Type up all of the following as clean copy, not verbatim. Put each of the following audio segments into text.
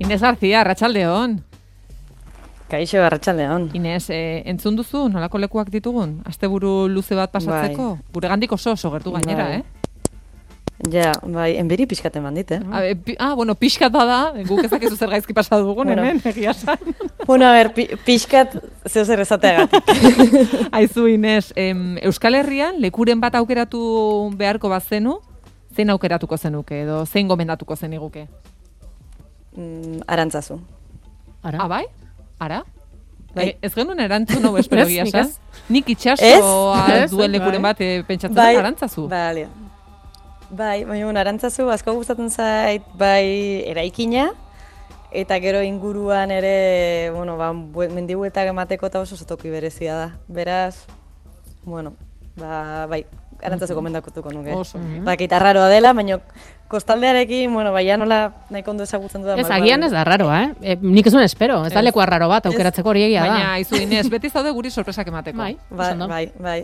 Inés García, arratsaldeon. Kaixo, arratsaldeon. Inés, entzun duzu nolako lekuak ditugun? Asteburu luze bat pasatzeko? Bai. Guregandik oso gertu gainera, Bai. eh? Bai, enberi pixkaten bandit, eh? Bueno, pixkat bada, guk ezakizu zer gaizki pasa dugun, Bueno. hemen, egia san. Bueno, a ver, pixkat zeo zer esateagatik. Aizu, Inés, Euskal Herrian lekuren bat aukeratu beharko bazenu, zein aukeratuko zenuke, edo zein gomendatuko zeniguke? Arantzazu. Ara? Bai? Ara? Bai. Ez genuen erantzun hau espero Ez, egia nik esan. ez. Nik itxasoa Ez, duen lekuren bai. bat pentsatzen dut arantzazu. Bale. Bai, baina arantzazu asko gustatzen zait, bai eraikina, eta gero inguruan ere, bueno, mendibuetak emateko eta oso toki berezia da. Beraz, bueno, bai, arantzazu gomendatuko nuke. Oso. Bakit arraroa dela, baina kostaldearekin, bueno, baina nola nahiko ondo ezagutzen dudan. Ez, agian ez da raroa, eh? Nik ez duen espero, ez da leku arraro bat aukeratzeko hori egia da. Baina, aizu Inés, beti zaude guri sorpresak emateko. Bai, oso ondo. Bai.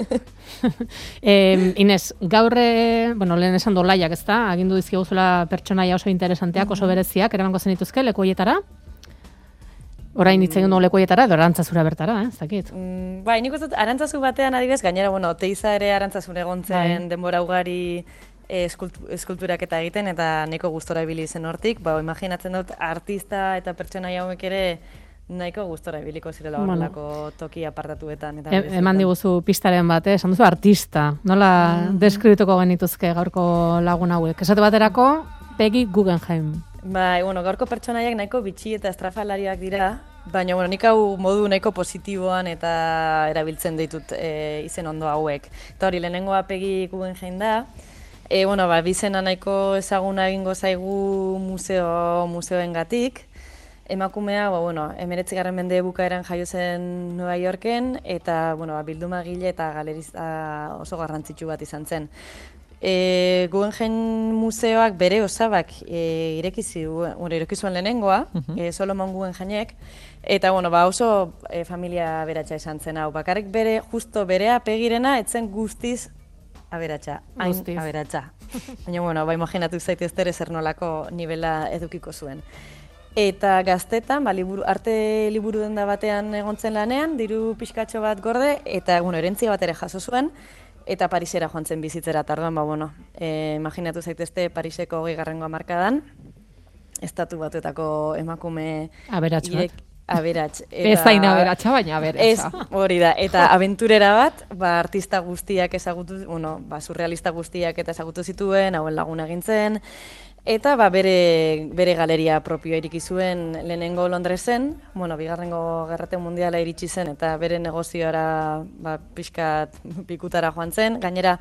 Inés, gaur, bueno, lehen esan do laiak, ez da? Agindu dizkiguzula pertsonaia oso interesanteak, oso bereziak, eramango zenituzke leku horietara? Orain hitz egin dugu leku horietara, edo arantzazura bertara, ez dakit? Bai, nik uste dut arantzazu batean adibidez, gainera, bueno, Teiza ere arantzazun egon zen denbora ugari eskulturak eta egiten, eta nahiko gustora ibili zen hortik, imaginatzen dut artista eta pertsonaia hauek ere nahiko gustora ibiliko zirela horrelako toki apartatuetan. Eman diguzu pistaren bat, esan duzu artista. Nola deskribituko genituzke gaurko lagun hauek? Esate baterako, Peggy Guggenheim. Bai, bueno, gaurko pertsonaiak nahiko bitxi eta estrafalariak dira, baina, bueno, nik hau modu nahiko positiboan eta erabiltzen ditut izen ondo hauek. Eta hori, lehenengoa Peggy Guggenheim da, bueno, bizena nahiko ezaguna egingo zaigu museoengatik. Emakumea, bueno, 19. mende bukaeran jaio zen Nueva Yorken, eta, bueno, bildumagile eta galerista oso garrantzitsu bat izan zen. Guggenheim museoak bere osabak ireki zuen lehenengoa, Solomon Guggenheimek, eta, bueno, oso familia aberatsa izan zen hau. Bakarrik justo berea Pegirena etzen guztiz aberatsa, hain aberatsa. Baina, bueno, imaginatu zaitezte zer nolako nivela edukiko zuen. Eta gaztetan, arte liburu denda batean egontzen lanean, diru pixkatxo bat gorde, eta, bueno, erentzia bat ere jaso zuen, eta Parisera joan zen bizitzera, eta orduan, bueno, imaginatu zaitezte Pariseko 20. hamarkadan, estatu batuetako emakume Aberats bat. Aberats. Bezain aberatsa, baina aberatsa. Hori da, eta abenturera bat, artista guztiak ezagutu, surrealista guztiak eta ezagutu zituen, hauen lagun egin zen, eta bere galeria propioa iriki zuen lehenengo Londresen, bigarrengo gerrate mundiala iritsi zen, eta bere negoziora pixkat pikutara joan zen. Gainera,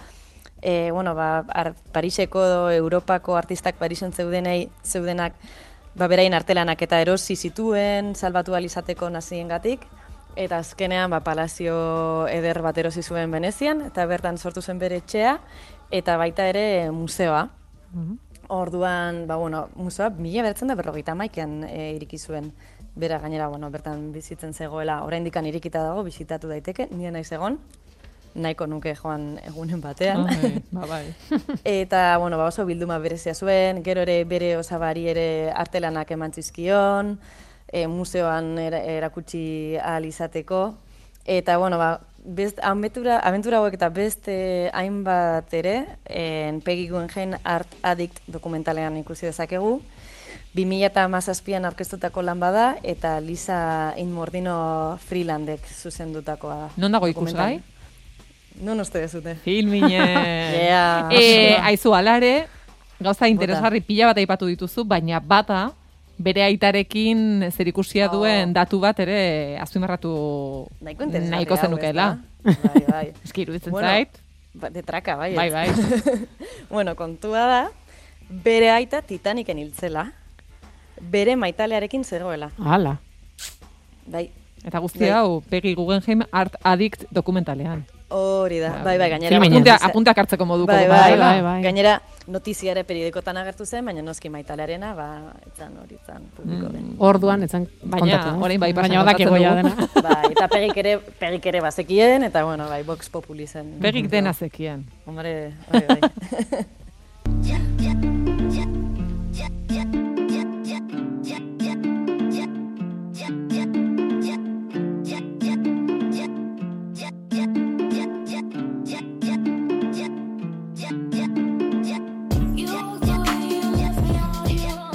Pariseko edo Europako artistak Parisen zeudenak, berain artelanak eta erosi zituen, salbatu alizateko naziengatik, eta azkenean palazio eder bat erosi zuen Venezian, eta bertan sortu zen bere etxea, eta baita ere museoa. Orduan, museoa 1951an iriki zuen, bera gainera, bertan bizitzen zegoela, oraindikan irikita dago, bisitatu daiteke, nire naiz egon, nahiko nuke joan egunen batean. Bai. Eta, oso bilduma berezia zuen, gero ere bere osabari ere artelanak eman zizkion, museoan erakutsi ahal izateko, eta, abentura hauek eta beste hainbat ere, Peggy Guggenheim Art Addict dokumentalean ikusi dezakegu. 2017an aurkeztutako lan bada, eta Lisa Inmordino Freelandek zuzendutakoa da. Non dago ikusgai? Non uste dezute. Filmine! Aizu, alare, gauza interesgarri pila bat aipatu dituzu, baina bata, bere aitarekin zerikusia duen datu bat ere azpimarratu nahiko zenukela. Bai. Eski iruditzen zait. De traka, bai. Bai. Kontua da, bere aita Titaniken hiltzela, bere maitalearekin zegoela. Hala. Bai. Eta guzti hau, Peggy Guggenheim Art Addict dokumentalean. Hori da, bai, gainera. Apunteak hartzeko moduko. Bai. Gainera, notizia ere periodikotan agertu zen, baina noski maitalearena, etzan publiko den. Orduan, etzan kontatu. Orain bai, baina odak egoia dena. Bai, eta Pegik ere bazekien, eta, Vox Populi zen. Pegik dena zekien. Hombre, bai.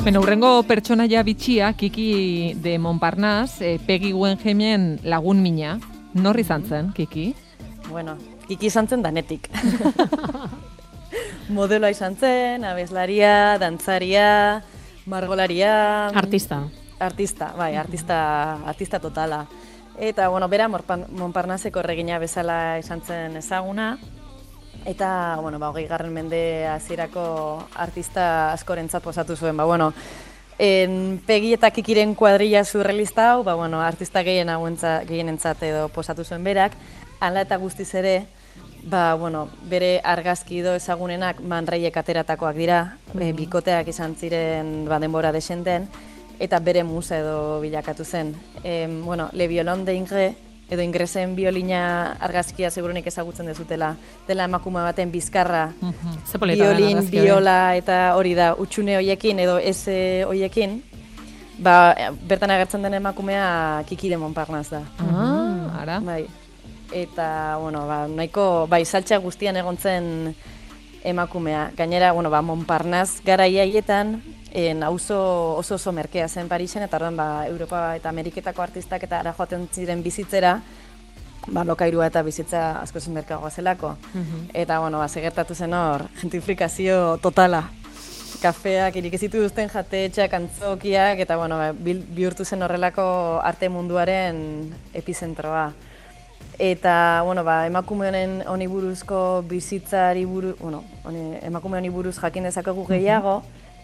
Bueno, urrengo pertsonaia bitxia, Kiki de Montparnasse, Peggy Guggenheimen lagun mina. Nor izan zen, Kiki? Bueno, Kiki izan zen danetik. Modeloa izan zen, abeslaria, dantzaria, margolaria... Artista, artista totala. Eta, bueno, bera Montparnasseko erregina bezala izan zen ezaguna. Eta, bueno, 20. mende hasierako artista askorentzat posatu zuen. Peggy eta Kikiren kuadrilla surrealista hau, artista gehienentzat edo posatu zuen berak. Hala eta guztiz ere, bere argazki edo ezagunenak Man Rayek ateratakoak dira, bikoteak izan ziren denbora desenten, eta bere musa edo bilakatu zen. Le Violon de Ingres, edo Ingresen biolina argazkia segurunik ezagutzen dezutela, dela emakume baten bizkarra, biolin, biola eta hori da, utxune hoiekin edo eze hoiekin, bertan agertzen den emakumea Kiki de Montparnasse da. Ara. Bai. Eta, nahiko, saltxa guztian egon zen emakumea. Gainera, Montparnasse garaia haietan, oso merkea zen Parisen, eta orduan, Europa eta Ameriketako artistak eta ara joaten ziren bizitzera, lokairua eta bizitza asko zen merkeagoa zelako. Eta, segertatu zen hor, gentrifikazio totala. Kafeak, irikezitu duzten jatetxeak, antzokiak, eta, bihurtu zen horrelako arte munduaren epizentroa. Eta, emakume honi buruzko bizitzari emakume honi buruz jakin dezakegu gehiago,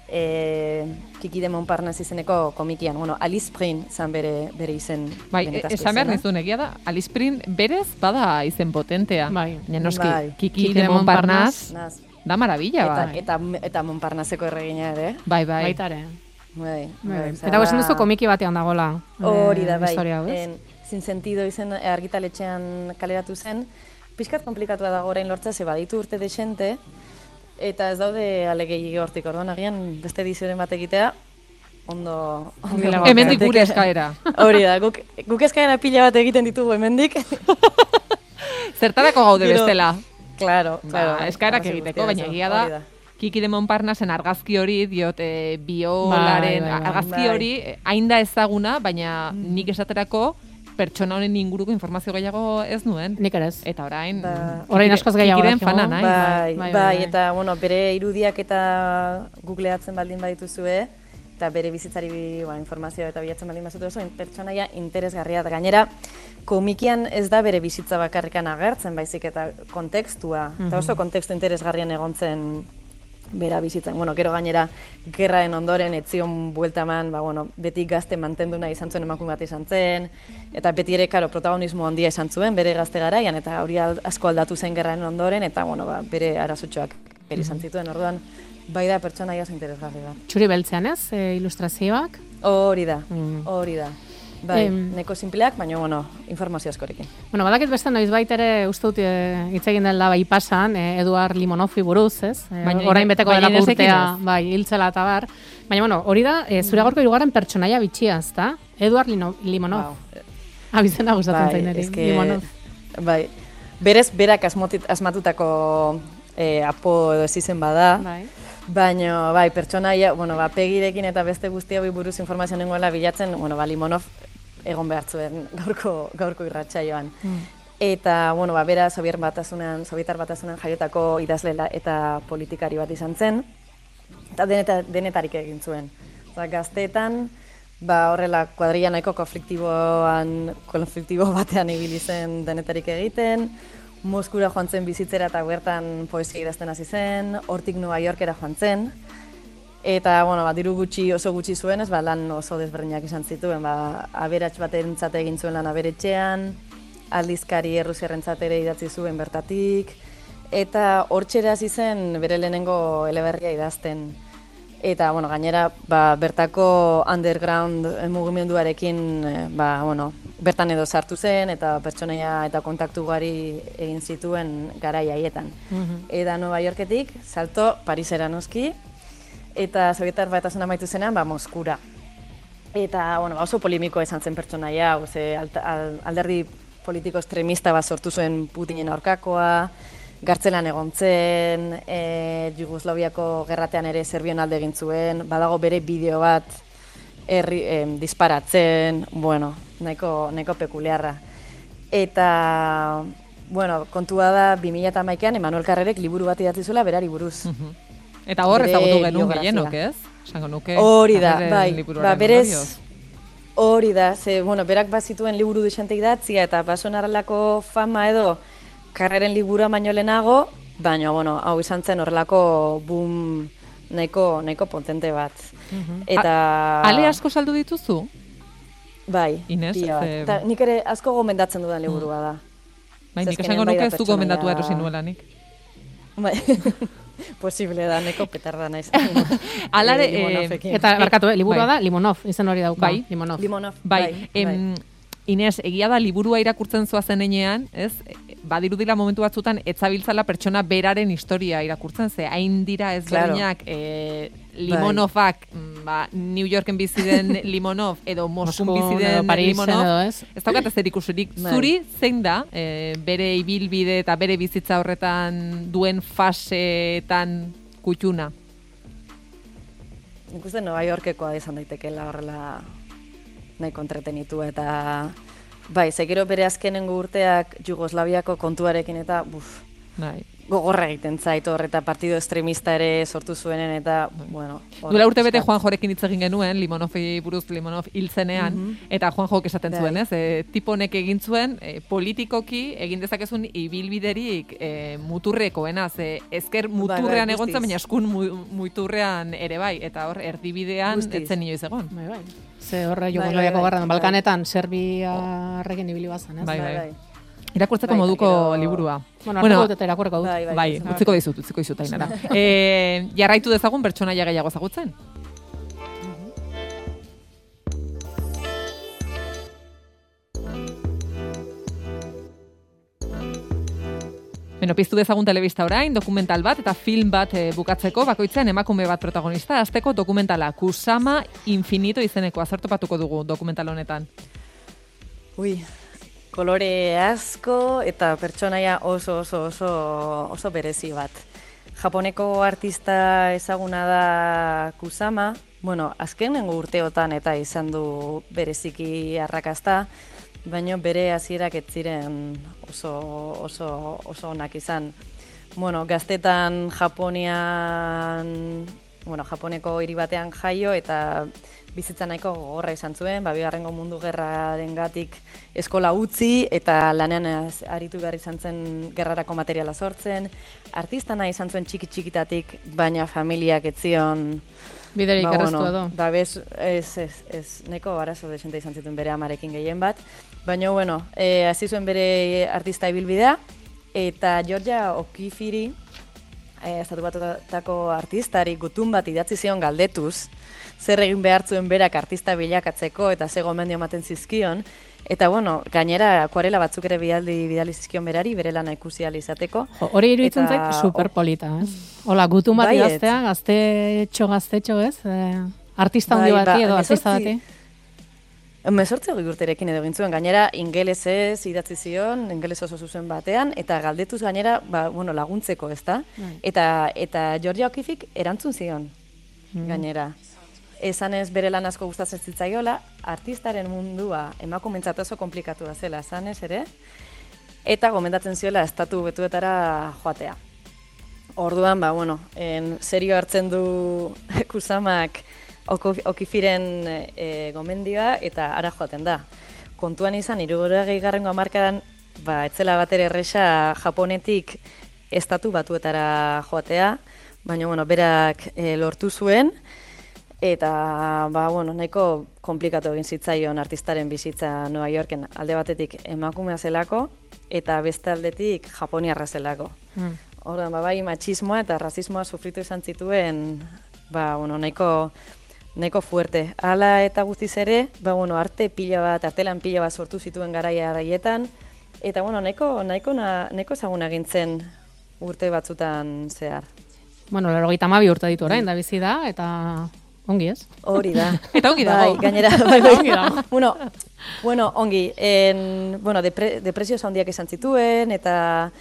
Kiki de Montparnasse izeneko komikian, Alice Prin zan bere izen benetazko izena. Esan behar nizun, egia da, Alice Prin berez bada izen potentea. Noski, Kiki de Montparnasse da marabila, Eta Montparnasseko erregina ere. Baitare. Eta guesan duzu komiki batean dagoela. Hori da, Sin Sentido izen argitaletxean kaleratu zen. Pixkat komplikatua dago orain lortza, ze baditu urte desente, eta ez daude alegei hortik, orduan agian beste edizioren bat egitea, ondo... Hemendik gure eskaera. Hori da, guk eskaera pila bat egiten ditugu hemendik. Zertarako gaude bestela. Claro. Eskaerak egiteko, baina egia da. Kiki de Montparnassen argazki hori, biolaren argazki hori, hain da ezaguna, baina nik esaterako pertsona honen inguruko informazio gehiago ez nuen. Nik ere ez. Eta orain askoz gehiago. Kikiren fana nahi. Bai, eta bere irudiak eta googleatzen baldin badituzue, eta bere bizitzari informazioa eta bilatzen baldin bazutu oso pertsonaia interesgarria da. Gainera, komikian ez da bere bizitza bakarrikan agertzen, baizik eta kontekstua, eta oso kontekstu interesgarrian egon zen bera bizitzen. Gero gainera, gerraen ondoren, etzion buelta eman, beti gazte mantendu nahi izan zuen emakume bat izan zen, eta beti ere, protagonismo handia izan zuen, bere gazte garaian, eta hori asko aldatu zen gerraen ondoren, eta bere arazotxoak izan zituen, orduan, bai da pertsonaia oso interesgarri da. Txuri beltzean ez, ilustrazioak? Hori da. Bai, neko simpleak, baina, informazio askorekin. Badakit beste noiz baitere uste dut hitz egin dela bai pasan, Eduard Limonovi buruz, ez? Orain beteko delako urtea, bai, hiltzela eta bar. Baina, hori da, zure gaurko hirugarren pertsonaia bitxia, ez da? Eduard Limonov. Abizena gustatzen zain eri, Limonov. Bai, berez, berak asmatutako apo edo ez izen bada. Baina, pertsonaia, Pegirekin eta beste guztia buruz informazio nengoela bilatzen, Limonov egon behar zuen gaurko irratsaioan. Eta, bera Sobietar Batasunean jaiotako idazle eta politikari bat izan zen, eta denetarik egin zuen. Gazteetan, horrela kuadrilla nahiko konfliktibo batean ibili zen denetarik egiten, Moskura joan zen bizitzera eta bertan poesia idazten hasi zen, hortik New Yorkera joan zen, eta, diru oso gutxi zuen, lan oso desberdinak izan zituen, aberats batentzat egin zuen lan aberetxean, aldizkari errusiarrentzat ere idatzi zuen bertatik, eta hortxera hasi zen bere lehenengo eleberria idazten. Eta, gainera, bertako underground mugimenduarekin, bertan edo sartu zen, eta pertsonaia eta kontaktu gari egin zituen garai haietan. Eta Nueva Yorketik, salto Parisera noski, eta Sobietar Batasuna amaitu zenean, Moskura. Eta, oso polemikoa izan zen pertsonaia, alderdi politiko estremista bat sortu zuen Putinen aurkakoa, gartzelan egon zen, Jugoslaviako gerratean ere Serbian alde egin zuen, badago bere bideo bat disparatzen, bueno, nahiko pekuliarra. Eta, bueno, kontua da 2011an Emanuel Carrerek liburu bat idatzi zuela berari buruz. Eta hor ezagutu genuen gehienok, ez? Esango nuke. Hori da, bai, berez, hori da, bueno, berak bazituen liburu dixente idatzia eta basoen arrelako fama edo Carreren liburua baino lehenago, baina, bueno, hau izan zen horrelako boom nahiko potente bat. Eta... Ale asko saldu dituzu? Bai, Inez, nik ere asko gomendatzen dudan liburua da. Bai, nik esango nuke ez du gomendatu erosi nuelanik. Bai, posible da, neko petarda naiz. Alare, eta barkatu, liburua da, Limonov, izen hori dauka. Bai, Limonov. Bai, Inez, egia da liburua irakurtzen zoazen enean, ez? Badirudila momentu batzutan etzabiltzala pertsona beraren historia irakurtzen, ze hain dira ezberdinak Limonovak, New Yorken bizi den Limonov, edo Moskun bizi den Limonov, ez daukat ez erikusurik. Zuri zein da bere ibilbide eta bere bizitza horretan duen faseetan kutxuna? Nik uste Nova Yorkekoa izan daitekeela horrela nahiko entretenitu eta bai, zekero bere azkenengo urteak Jugoslaviako kontuarekin eta gogorra egiten zait hor eta partido extremista ere sortu zuenen eta, bueno... Duela urte bete Juan Jorekin hitz egin genuen, Limonovi buruz Limonov hil zenean, eta Juan Jok esaten zuen, ez? Tipo honek egin zuen, politikoki egin dezakezun ibilbiderik muturrekoena, ze ezker muturrean egon zen, baina eskun muturrean ere bai, eta hor erdibidean etzen inoiz egon. Bai. Ze horre Jugoslaviako garran, Balkanetan, Serbiarrekin ibili bazan, ez? Bai. Irakurtzeko moduko liburua. Bueno, eta irakurreko dut. Bai, utziko dizut, Ainara. Jarraitu dezagun pertsonaia gehiago ezagutzen. Beno, piztu dezagun telebista orain, dokumental bat eta film bat bukatzeko, bakoitzean emakume bat protagonista, azteko dokumentala, Kusama Infinito izeneko, azertopatuko dugu dokumental honetan. Kolore asko eta pertsonaia oso berezi bat. Japoneko artista ezaguna da Kusama, bueno, azkenengo urteotan eta izan du bereziki arrakasta, baina bere hasierak ez ziren oso onak izan. Bueno, gaztetan Japoneko hiri batean jaio eta bizitza nahiko gogorra izan zuen, Bigarrengo Mundu Gerrarengatik eskola utzi eta lanean aritu behar izan zen gerrarako materiala sortzen. Artista nahi izan zuen txikitatik, baina familiak ez zion biderik erraztu edo. Ez, nahiko arazo desente izan zituen bere amarekin gehien bat. Baina, bueno, hasi zuen bere artista ibilbidea, eta Georgia Okifiri, estatu batutako artistari gutun bat idatzi zion galdetuz, zer egin behar zuen berak artista bilakatzeko eta ze gomendio ematen zizkion, eta bueno, gainera akuarela batzuk ere bidali zizkion berari, bere lana ikusi ahal izateko. Hori iruditzen zait superpolita, ez? Hola, gutun bat idaztea, gaztetxo, ez? Artista handi bati edo artista bati. 18 urterekin edo egin zuen, gainera ingelesez idatzi zion, ingeles oso zuzen batean, eta galdetuz gainera, laguntzeko, ezta? Eta Georgia Okifik erantzun zion, gainera. Esan ez bere lan asko gustatzen zitzaiola, artistaren mundua emakumentzat oso komplikatua zela, esan ez ere, eta gomendatzen ziola estatu betuetara joatea. Orduan, serio hartzen du Kusamak Okifiren gomendioa eta ara joaten da. Kontuan izan, 60. hamarkadan, etzela batere erresa Japonetik estatu batuetara joatea, baina, berak lortu zuen, eta, nahiko komplikatu egin zitzaion artistaren bizitza Nova Yorken, alde batetik emakumea zelako, eta beste aldetik japoniarra zelako. Orduan, bai, matxismoa eta rasismoa sufritu izan zituen, nahiko fuerte. Hala eta guztiz ere, artelan pila bat sortu zituen garaietan, eta nahiko ezaguna gintzen urte batzutan zehar. 92 urte ditu orain, da bizi da, eta ongi ez? Hori da. Eta ongi dago. Bai, gainera, Ongi dago. Bueno, ongi. Depresio handiak izan zituen, eta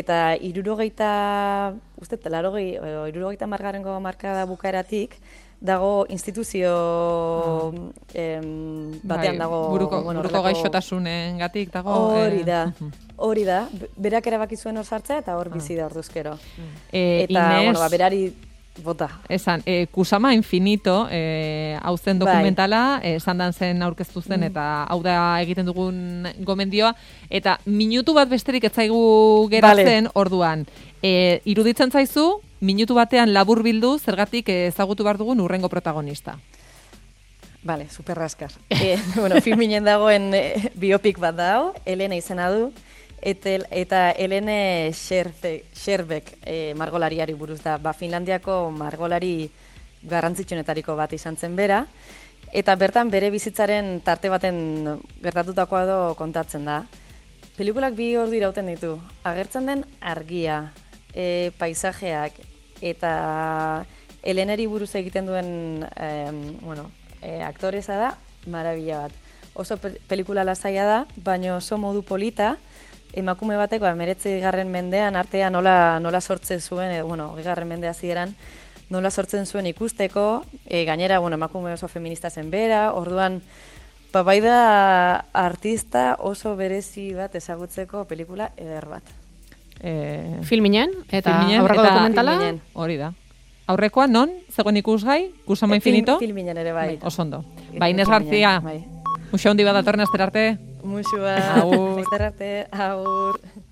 60 margarrengo markada bukaeratik, dago instituzio batean dago... Buruko gaixotasunen gatik dago... Hori da. Berak erabaki zuen hor sartzea eta hor bizi da orduzkero. Inés... berari... Bota. Esan, Kusama Infinito, hau zen dokumentala, sandan zen aurkeztu zen, eta hau da egiten dugun gomendioa, eta minutu bat besterik ez zaigu geratzen orduan. Iruditzen zaizu, minutu batean labur bildu, zergatik ezagutu behar dugun urrengo protagonista. Bale, superraskar. Filminen dagoen biopik bat dao, Elena izena du, eta Helene Scherbek margolariari buruz da. Finlandiako margolari garrantzitsuenetariko bat izan zen bera, eta bertan bere bizitzaren tarte baten gertatutakoa edo kontatzen da. Pelikulak 2 ordu irauten ditu. Agertzen den argia, paisajeak, eta Heleneri buruz egiten duen aktoreza da, marabila bat. Oso pelikula lasaia da, baina oso modu polita, emakume bateko 19. mendean artean nola sortzen zuen, 20. mende hasieran, nola sortzen zuen ikusteko, gainera, emakume oso feminista zen bera, orduan, bai da artista oso berezi bat ezagutzeko pelikula eder bat. Filminen, eta aurreko dokumentala? Hori da. Aurrekoa, non? Zegoen ikusgai? Kusama Infinito? Filminen ere bai. Osondo. Inés García, muxo handi bat datorren asterarte? Muxua, asterarte, agur.